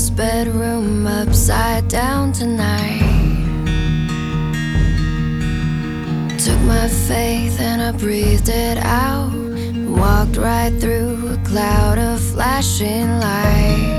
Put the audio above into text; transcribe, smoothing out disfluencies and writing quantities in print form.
this bedroom upside down tonight. Took my faith and I breathed it out. Walked right through a cloud of flashing lights.